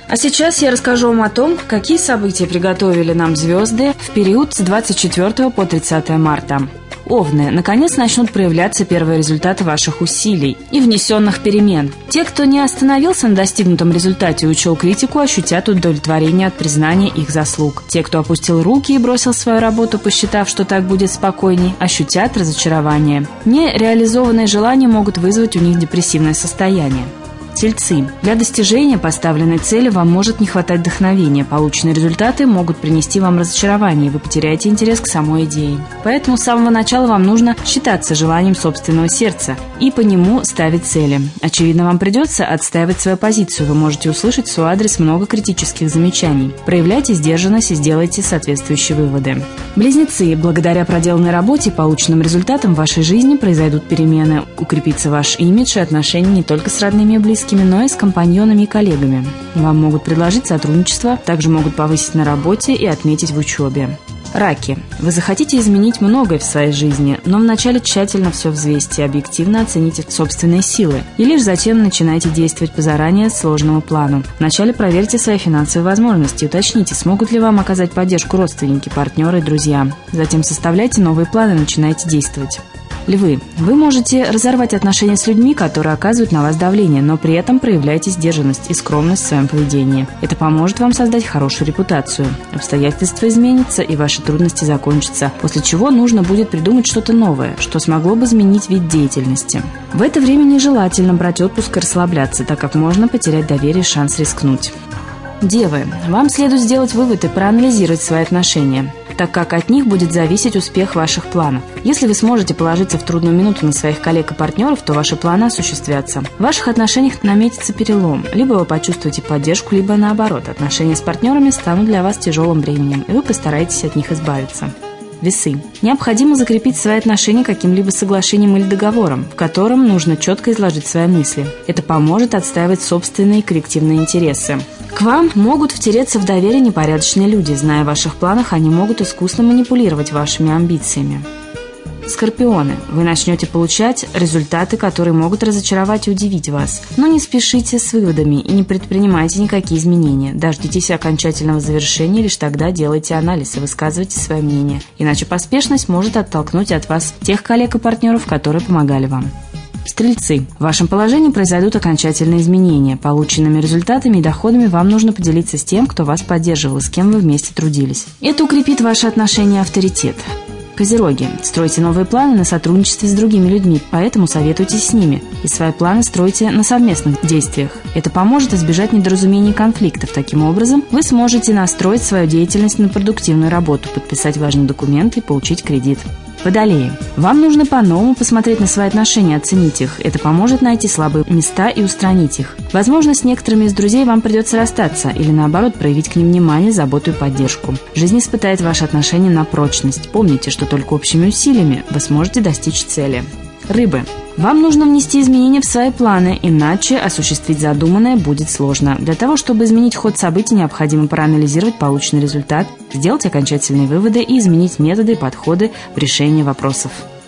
А сейчас я расскажу вам о том, какие события приготовили нам звезды в период с 24 по 30 марта. Овны, наконец начнут проявляться первые результаты ваших усилий и внесенных перемен. Те, кто не остановился на достигнутом результате и учел критику, ощутят удовлетворение от признания их заслуг. Те, кто опустил руки и бросил свою работу, посчитав, что так будет спокойней, ощутят разочарование. Нереализованные желания могут вызвать у них депрессивное состояние. Тельцы. Для достижения поставленной цели вам может не хватать вдохновения. Полученные результаты могут принести вам разочарование, и вы потеряете интерес к самой идее. Поэтому с самого начала вам нужно считаться желанием собственного сердца и по нему ставить цели. Очевидно, вам придется отстаивать свою позицию. Вы можете услышать в свой адрес много критических замечаний. Проявляйте сдержанность и сделайте соответствующие выводы. Близнецы. Благодаря проделанной работе и полученным результатам в вашей жизни произойдут перемены. Укрепится ваш имидж и отношения не только с родными и близкими, но и с компаньонами и коллегами. Вам могут предложить сотрудничество, также могут повысить на работе и отметить в учебе. Раки. Вы захотите изменить многое в своей жизни, но вначале тщательно все взвесьте и объективно оцените собственные силы. И лишь затем начинайте действовать по заранее сложному плану. Вначале проверьте свои финансовые возможности и уточните, смогут ли вам оказать поддержку родственники, партнеры и друзья. Затем составляйте новые планы и начинайте действовать. Львы. Вы можете разорвать отношения с людьми, которые оказывают на вас давление, но при этом проявляйте сдержанность и скромность в своем поведении. Это поможет вам создать хорошую репутацию. Обстоятельства изменятся, и ваши трудности закончатся, после чего нужно будет придумать что-то новое, что смогло бы изменить вид деятельности. В это время нежелательно брать отпуск и расслабляться, так как можно потерять доверие и шанс рискнуть. Девы. Вам следует сделать вывод и проанализировать свои отношения, так как от них будет зависеть успех ваших планов. Если вы сможете положиться в трудную минуту на своих коллег и партнеров, то ваши планы осуществятся. В ваших отношениях наметится перелом. Либо вы почувствуете поддержку, либо наоборот. Отношения с партнерами станут для вас тяжелым бременем, и вы постараетесь от них избавиться. Весы. Необходимо закрепить свои отношения каким-либо соглашением или договором, в котором нужно четко изложить свои мысли. Это поможет отстаивать собственные коллективные интересы. К вам могут втереться в доверие непорядочные люди. Зная о ваших планах, они могут искусно манипулировать вашими амбициями. Скорпионы. Вы начнете получать результаты, которые могут разочаровать и удивить вас. Но не спешите с выводами и не предпринимайте никакие изменения. Дождитесь окончательного завершения, лишь тогда делайте анализ и высказывайте свое мнение. Иначе поспешность может оттолкнуть от вас тех коллег и партнеров, которые помогали вам. Стрельцы. В вашем положении произойдут окончательные изменения. Полученными результатами и доходами вам нужно поделиться с тем, кто вас поддерживал и с кем вы вместе трудились. Это укрепит ваши отношения и авторитет. Козероги. Стройте новые планы на сотрудничестве с другими людьми, поэтому советуйтесь с ними. И свои планы стройте на совместных действиях. Это поможет избежать недоразумений и конфликтов. Таким образом, вы сможете настроить свою деятельность на продуктивную работу, подписать важные документы и получить кредит. Водолеи. Вам нужно по-новому посмотреть на свои отношения, оценить их. Это поможет найти слабые места и устранить их. Возможно, с некоторыми из друзей вам придется расстаться или, наоборот, проявить к ним внимание, заботу и поддержку. Жизнь испытает ваши отношения на прочность. Помните, что только общими усилиями вы сможете достичь цели. Рыбы. Вам нужно внести изменения в свои планы, иначе осуществить задуманное будет сложно. Для того, чтобы изменить ход событий, необходимо проанализировать полученный результат, сделать окончательные выводы и изменить методы и подходы в решении вопросов.